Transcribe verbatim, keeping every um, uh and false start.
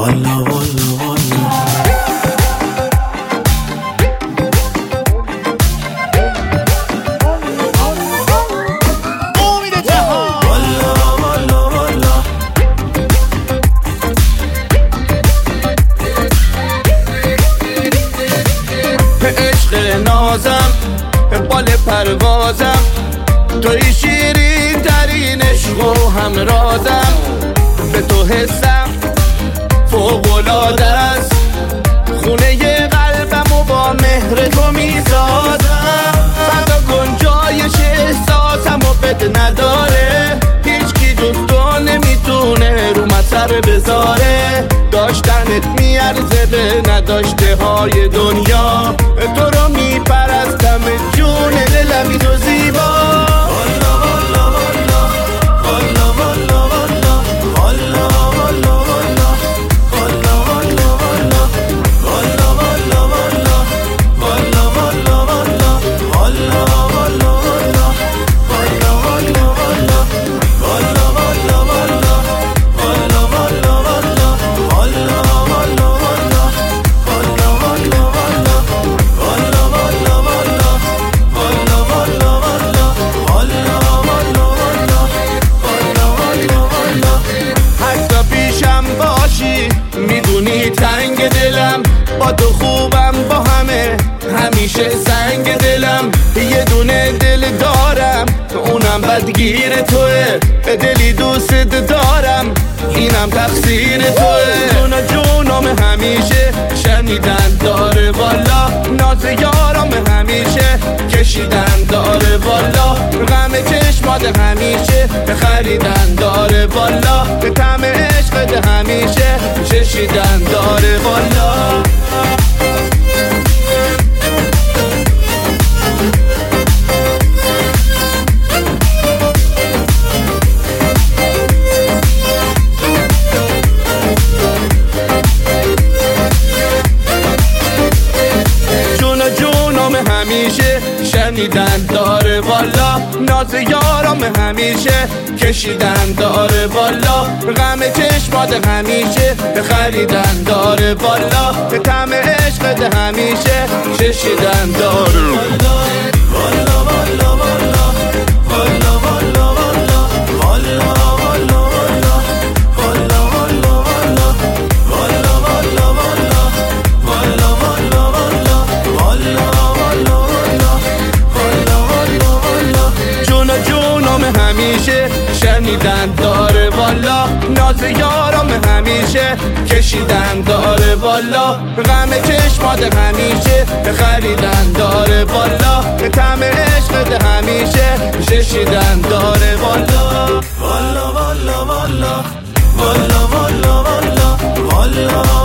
والا والا والا نازم بال پروازم توی شیرین ترین عشق و همرازم به تو حسم فوق‌العاده است خونه قلبم و با مهر تو میسازم فدا گنجایش احساسم و بد نداره هیچ کی جز تو نمیتونه رو من سر بذاره داشتنت میارزه به نداشته های دنیا تو رو میپرستم جون دلمی تو زیبا میدونی تنگ دلم با تو خوبم با همه همیشه سنگ دلم یه دونه دل دارم اونم بدگیر توه دلی دوست دارم اینم تقصیر توه جون جونم همیشه شنیدن داره والا ناز یارم همیشه کشیدن داره والا غم چشمات همیشه خریدن داره والا طعم عشقت همیشه چشیدن داره والا همیشه شنیدن داره والا ناز یارم همیشه کشیدن داره والا غم چشمات همیشه خریدن داره والا طعم عشقت همیشه چشیدن داره والا والا والا والا والا والا والا والا همیشه شنیدن داره والا ناز یارم همیشه کشیدن داره والا غم چشمات همیشه خریدن داره والا طعم عشقت همیشه چشیدن داره والا والا والا والا والا والا والا والا